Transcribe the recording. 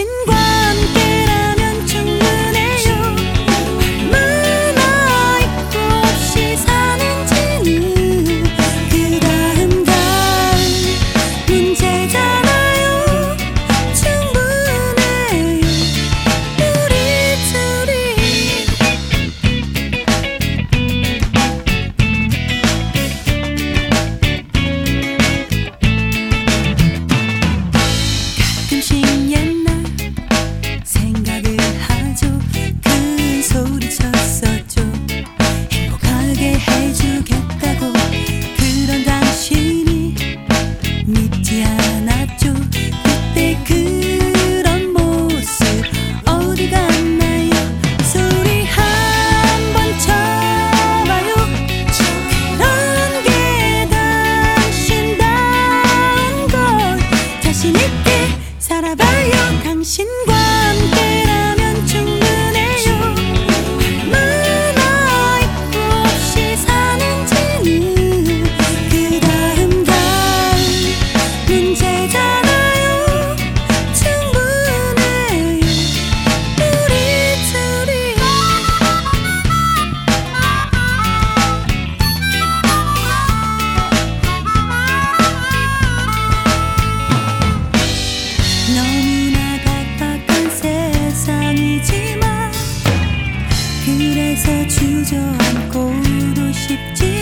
당신과 함께라면 충분해요. 얼마나 있고 없이 사는지는 그 다음 문제잖아요. 충분해요 우리 둘이. 가끔씩 옛날 생각을 하죠. 큰 소리 쳤었죠. 행복하게 해주겠다고. 그런 당신이 믿지 않았죠. 그때 그런 모습 어디 갔나요? 소리 한번 쳐봐요. 그런 게 당신다운 것. 자신있게 살아봐요. 당신과 함께라면 충분해요. 얼마나 있고 없이 사는지는 그 다음 문제잖아요. 충분해요 우리 둘이. 너무나 각박한 세상이지만 그래서 주저앉고도 싶지